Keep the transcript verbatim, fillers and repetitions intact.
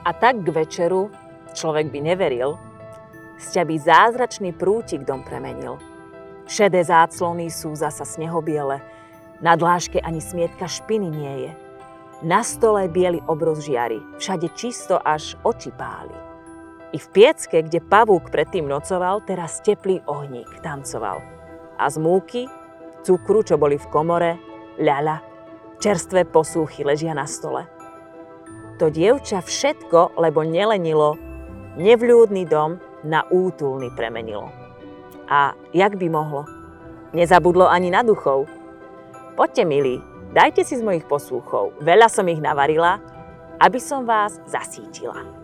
A tak k večeru, človek by neveril, z ťaby zázračný prútik dom premenil. Šedé záclony sú zasa snehobiele, na dláške ani smietka špiny nie je. Na stole biely obrus žiari, všade čisto až oči páli. I v piecke, kde pavúk predtým nocoval, teraz teplý ohník tancoval. A z múky, cukru, čo boli v komore, ľaľa, čerstvé posúchy ležia na stole. To dievča všetko, lebo nelenilo, nevľúdny dom na útulný premenilo. A jak by mohlo? Nezabudlo ani na duchov. Poďte, milí, dajte si z mojich posúchov. Veľa som ich navarila, aby som vás zasítila.